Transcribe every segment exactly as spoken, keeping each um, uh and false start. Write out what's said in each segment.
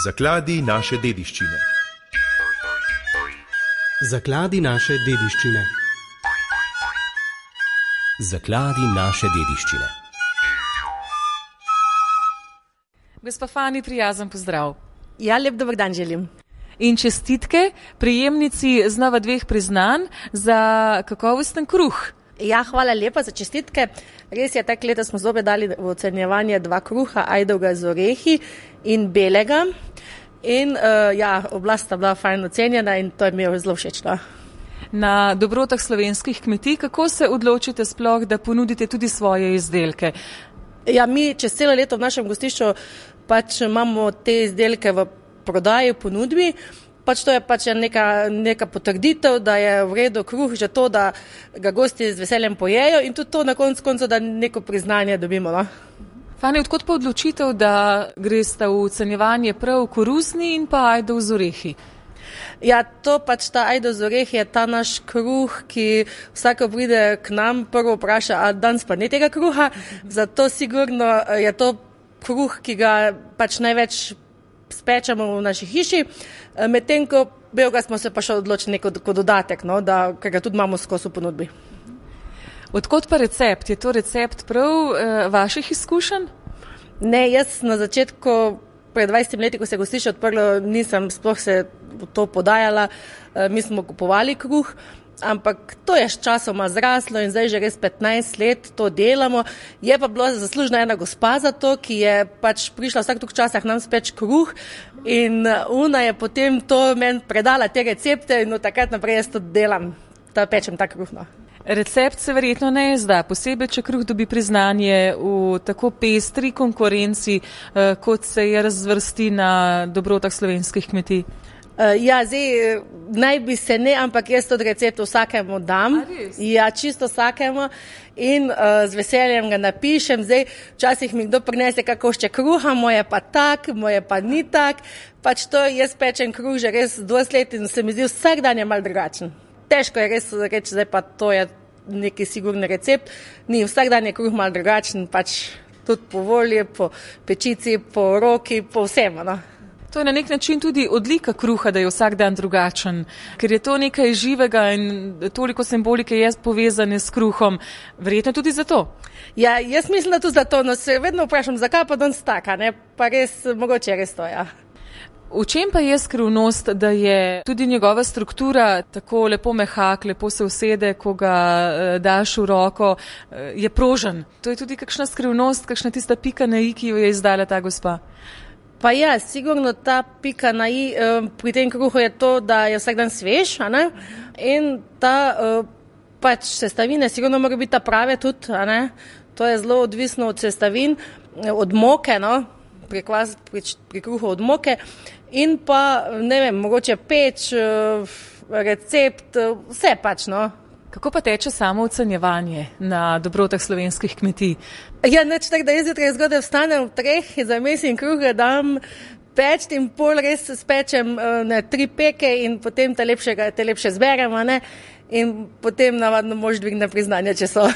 Zakladi naše dediščine. Zakladi naše dediščine. Zakladi naše dediščine. Gospa Fani, prijazen pozdrav. Ja, lep dober dan želim. In čestitke prejemnici znova dveh priznanj za kakovosten kruh. Ja, hvala lepa za čestitke. Res je, tako leta smo zopet dali v ocenjevanje dva kruha, ajdovega z orehi in belega. In uh, ja, oba sta bila fajn ocenjena in to je mi zelo všečno. Na dobrotah slovenskih kmetij, kako se odločite sploh, da ponudite tudi svoje izdelke? Ja, mi čez celo leto v našem gostišču pač imamo te izdelke v prodaji, ponudbi. Pač to je pač neka, neka potrditev, da je v redu kruh, že to, da ga gosti z veseljem pojejo in tudi to na koncu koncu, da neko priznanje dobimo. No? Fani, odkot pa odločitev, da greste v ocenjevanje prav koruzni in pa ajdov z orehi? Ja, to pač ta ajdov z orehi je ta naš kruh, ki vsako pride k nam, prvo vpraša, a danes pa ni tega kruha, zato sigurno je to kruh, ki ga pač največ spečemo v naši hiši, medtem ko belega smo se pa še odločili kot, kot dodatek, no, da, ker ga tudi imamo skozi v ponudbi. Odkot pa recept? Je to recept prav eh, vaših izkušenj? Ne, jaz na začetku, pred dvajsetimi leti, ko se je gostišče odprlo, nisem sploh se v to podajala, eh, mi smo kupovali kruh, ampak to je s časoma zraslo in zdaj že res petnajst let to delamo. Je pa bila zaslužna ena gospa za to, ki je pač prišla vsak tuk časah nam speč kruh in ona je potem to meni predala te recepte in od takrat naprej jaz to delam, da pečem ta kruh. No. Recept se verjetno ne izda, posebej, če kruh dobi priznanje v tako pestri konkurenci, kot se je razvrsti na dobrotah slovenskih kmetij. Uh, ja, zdaj naj bi se ne, ampak jaz to recept vsakemu dam. Ja, čisto vsakemu in uh, z veseljem ga napišem. Zdaj, včasih mi kdo prinese kakošče kruha, moje pa tak, moje pa ni tak. Pač to jaz pečem kruh že res dvajset let in se mi zdi vsak dan je mal drugačen. Težko je res reči, zdaj pa to je neki sigurni recept. Ni, vsak dan je kruh mal drugačen, pač tudi po volji, po pečici, po roki, po vsem, no. To je na nek način tudi odlika kruha, da je vsak dan drugačen, ker je to nekaj živega in toliko simbolike je povezane s kruhom. Verjetno tudi zato? Ja, jaz mislim, da tudi zato, no se vedno vprašam, zakaj pa danes taka, ne? Pa res, mogoče res to, ja. V čem pa je skrivnost, da je tudi njegova struktura tako lepo mehak, lepo se usede, ko ga eh, daš v roko, eh, je prožen? To je tudi kakšna skrivnost, kakšna tista pika na i, ki jo je izdala ta gospa? Pa ja, sigurno ta pika na i um, pri tem kruhu je to, da je vsak dan svež, a ne? In ta uh, pač sestavine sigurno mora biti ta prave tudi, a ne? To je zelo odvisno od sestavin, od moke, no? Pri, kvas, pri, pri kruhu od moke in pa, ne vem, mogoče peč, uh, recept, uh, vse pač, no? Kako pa teče samo ocenjevanje na dobrotah slovenskih kmetij? Ja, neč tako, da jaz zjutraj zgodaj vstanem v treh, zamesim kruhe, dam peč in pol res spečem ne, tri peke in potem te, lepšega, te lepše zberemo, ne? In potem navadno mož dvigne priznanje, če so.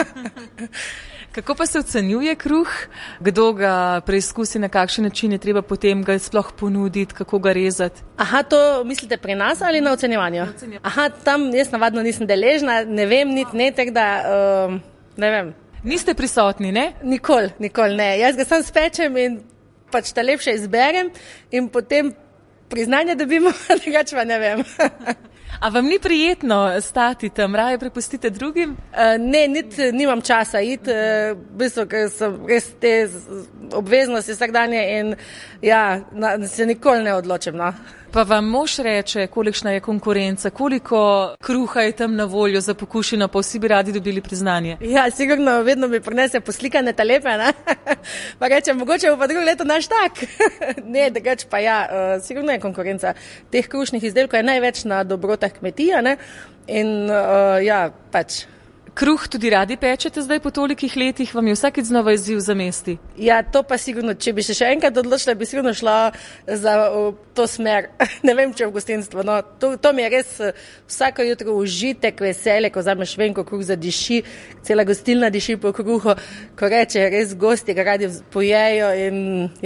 Kako pa se ocenjuje kruh? Kdo ga preizkusi, na kakšen način je treba potem ga sploh ponuditi, kako ga rezati? Aha, to mislite pri nas ali na ocenjevanju? Aha, tam jaz navadno nisem deležna, ne vem, niti ne, tako da, um, ne vem. Niste prisotni, ne? Nikoli, nikoli ne. Jaz ga sam spečem in pač ta lepše izberem in potem priznanje dobimo, drugače pa ne vem. A vam ni prijetno stati tam, raje prepustite drugim? Uh, ne, nit, nimam časa iti, uh, v bistvu, ker sem res te obveznosti vsakdanje in ja, na, se nikoli ne odločim, no. Pa vam mož reče, kolikšna je konkurenca, koliko kruha je tam na voljo za pokušino, pa vsi bi radi dobili priznanje? Ja, sigurno vedno mi prinese poslikane talepe, ne? Pa reče, mogoče bo pa drugo leto naš tak. Ne, drugač pa ja, uh, sigurno je konkurenca. Teh krušnih izdelkov je največ na dobrotah kmetija, ne? In uh, ja, pač. Kruh tudi radi pečete zdaj po tolikih letih, vam je vsakič znova izziv za mesti? Ja, to pa sigurno, če bi še še enkrat odločila, bi sigurno šla za uh, to smer. Ne vem, če v gostinstvo. No, to, to mi je res uh, vsako jutro užitek, veselje, ko vzameš ven, ko kruh zadiši, cela gostilna diši po kruhu, ko reče res gosti, ga radi pojejo in ja,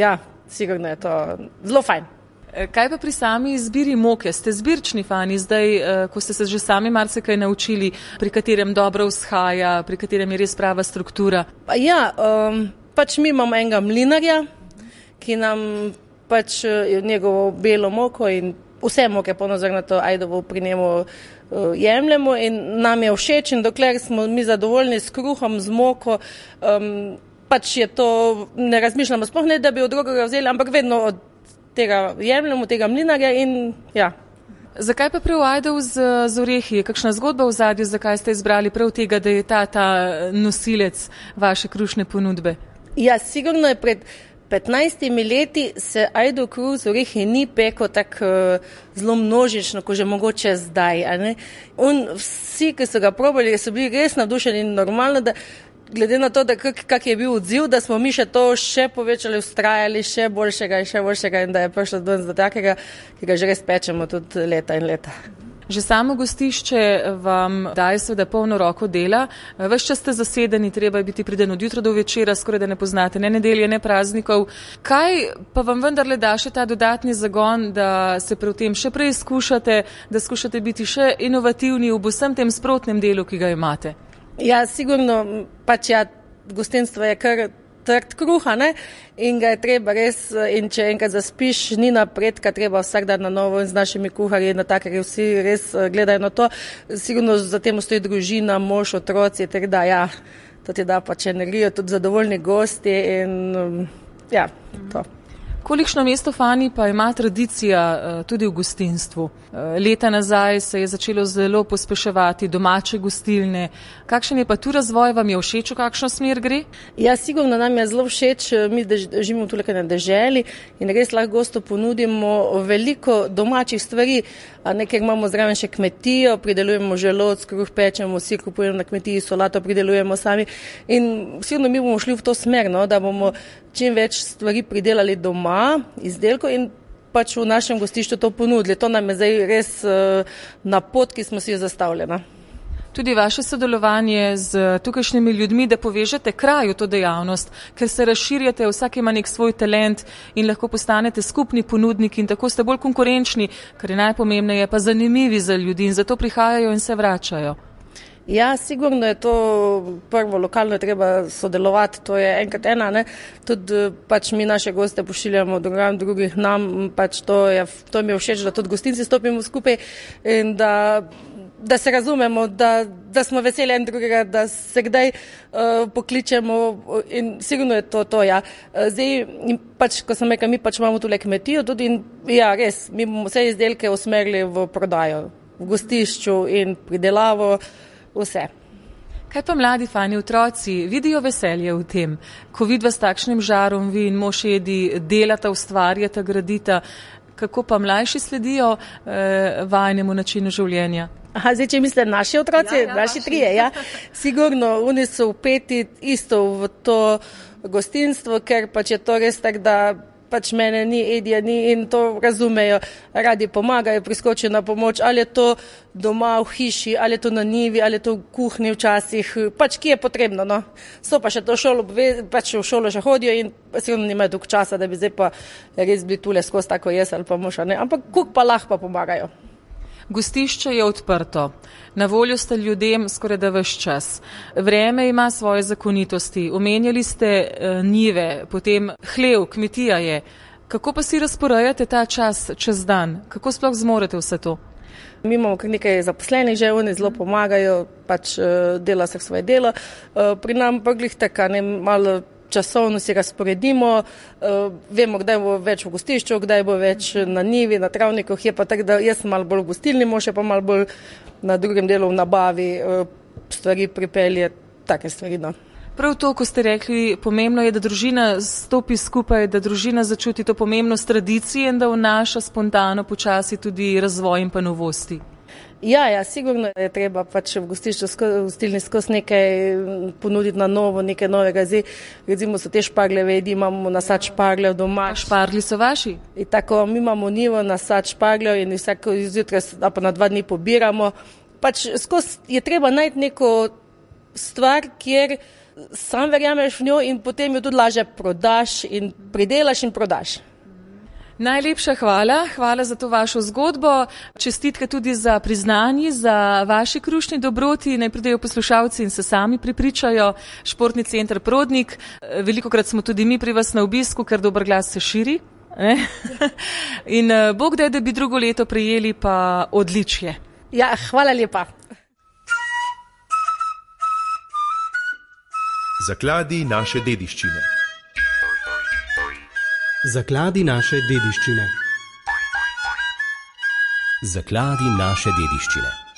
sigurno je to zelo fajn. Kaj pa pri sami izbiri moke? Ste zbirčni fani zdaj, ko ste se že sami marsikaj naučili, pri katerem dobro vzhaja, pri katerem je res prava struktura? Pa ja, um, pač mi imamo enega mlinarja, ki nam pač njegovo belo moko in vse moke ponazornato ajdovo pri njemu uh, jemljemo in nam je všeč in dokler smo mi zadovoljni s kruhom, z moko, um, pač je to, ne razmišljamo sploh ne, da bi od drugega vzeli, ampak vedno od tega jemljamo, tega mlinarja in ja. Zakaj pa prav ajdov z, z orehi? Kakšna zgodba v zadju, zakaj ste izbrali prav tega, da je ta, ta nosilec vaše krušne ponudbe? Ja, sigurno je pred petnajstimi leti se ajdov kruh z orehi ni peko tako uh, zelo množično, ko že mogoče zdaj. A ne? On, vsi, ki so ga probali, so bili res navdušeni in normalno, da glede na to, da kak, kak je bil odziv, da smo mi še to še povečali, ustrajali, še boljšega in še boljšega in da je prišlo do takega, ki ga že res pečemo tudi leta in leta. Že samo gostišče vam daje seveda polno roko dela, ves čas ste zasedeni, treba je biti priden od jutra do večera, skoraj da ne poznate ne nedelje, ne praznikov. Kaj pa vam vendarle da še ta dodatni zagon, da se pri tem še preizkušate, da skušate biti še inovativni v vsem tem sprotnem delu, ki ga imate? Ja, sigurno, pač ja, gostinstvo je kar trd kruha, ne, in ga je treba res, in če enkrat zaspiš, ni napredka, treba vsak dan na novo in z našimi kuharji, na takarji vsi res gledajo na to, sigurno za tem stoji družina, mož, otroci, tako da, ja, to ti da pač energijo, tudi zadovoljni gosti in, ja, to. Kolikšno mesto, Fani, pa ima tradicija uh, tudi v gostinstvu? Uh, leta nazaj se je začelo zelo pospeševati domače gostilne. Kakšen je pa tu razvoj, vam je všeč, v kakšno smer gre? Ja, sigurno nam je zelo všeč, mi dež, živimo tukaj na deželi in res lahko gostu ponudimo veliko domačih stvari, a nekaj imamo zraven še kmetijo, pridelujemo želodc, kruh pečemo, sir kupujemo na kmetiji, solato pridelujemo sami in sigurno mi bomo šli v to smer, no, da bomo čim več stvari pridelali doma, izdelkov in pač v našem gostišču to ponudili. To nam je zdaj res uh, na pot, ki smo si jo zastavljena. Tudi vaše sodelovanje z tukajšnjimi ljudmi, da povežete kraju to dejavnost, ker se razširjate, vsak ima nek svoj talent in lahko postanete skupni ponudniki in tako ste bolj konkurenčni, kar je najpomembneje, pa zanimivi za ljudi in zato prihajajo in se vračajo. Ja, sigurno je to prvo, lokalno je treba sodelovati, to je enkrat ena, ne, tudi pač mi naše goste pošiljamo drugam, drugih nam, pač to je, to mi je všeč, da tudi gostinci stopimo skupaj in da, da se razumemo, da, da smo veseli en drugega, da se kdaj uh, pokličemo in sigurno je to, to, ja. Zdaj, in pač, ko sem rekla, mi pač imamo tule kmetijo tudi in ja, res, mi bomo vse izdelke usmerili v prodajo, v gostišču in pridelavo, vse. Kaj pa mladi, Fani, otroci, vidijo veselje v tem, ko vidva s takšnim žarom vi in mož Edi delata, ustvarjata, gradita, kako pa mlajši sledijo eh, vajnemu načinu življenja? Aha, zdaj, če misle naši otroci, ja, ja, naši trije, ja. Sigurno, oni so vpeti isto v to gostinstvo, ker pač je to res tak, da pač mene ni, Edija ni in to razumejo, radi pomagajo, priskočijo na pomoč, ali je to doma v hiši, ali je to na njivi, ali je to v kuhinji včasih, pač ki je potrebno, no. So pa še to šolo, pač v šolo še hodijo in sigurno nimajo dolgo časa, da bi zdaj pa res bili tule skozi tako jaz ali pa mož, ne, ampak kuk pa lahko pa pomagajo. Gostišče je odprto, na voljo ste ljudem skoraj da ves čas. Vreme ima svoje zakonitosti, omenjali ste uh, njive, potem hlev, kmetija je. Kako pa si razporejate ta čas čez dan? Kako sploh zmorete vse to? Mi imamo kar nekaj zaposlenih že, oni zelo pomagajo, pač uh, dela se svoje delo. Uh, pri nam pa glih taka, ne, malo časovno si razporedimo, uh, vemo, kdaj bo več v gostišču, kdaj bo več na njivi, na travnikih, je pa tako, da jaz sem malo bolj gostilni mož, pa malo bolj na drugem delu v nabavi uh, stvari pripelje, take stvari, no. Prav to, ko ste rekli, pomembno je, da družina stopi skupaj, da družina začuti to pomembnost tradicije in da vnaša spontano počasi tudi razvoj in pa novosti. Ja, ja, sigurno je treba pač v gostišču, v gostilni skozi nekaj ponuditi na novo, nekaj novega. Zdaj, recimo so te špargleve jedi, imamo nasad šparglev doma. A špargli so vaši? In tako, mi imamo nivo nasad šparglev in vsako izjutraj, pa na dva dni pobiramo. Pač skozi je treba najti neko stvar, kjer sam verjameš v njo in potem jo tudi lažje prodaš in pridelaš in prodaš. Najlepša hvala, hvala za to vašo zgodbo. Čestitke tudi za priznanje, za vaši krušni dobroti. Naj pridejo poslušalci in se sami prepričajo. Športni center Prodnik. Velikokrat smo tudi mi pri vas na obisku, ker dober glas se širi. Ne? In Bog daj, da bi drugo leto prejeli pa odličje. Ja, hvala lepa. Zakladi naše dediščine. Zakladi naše dediščine. Zakladi naše dediščine.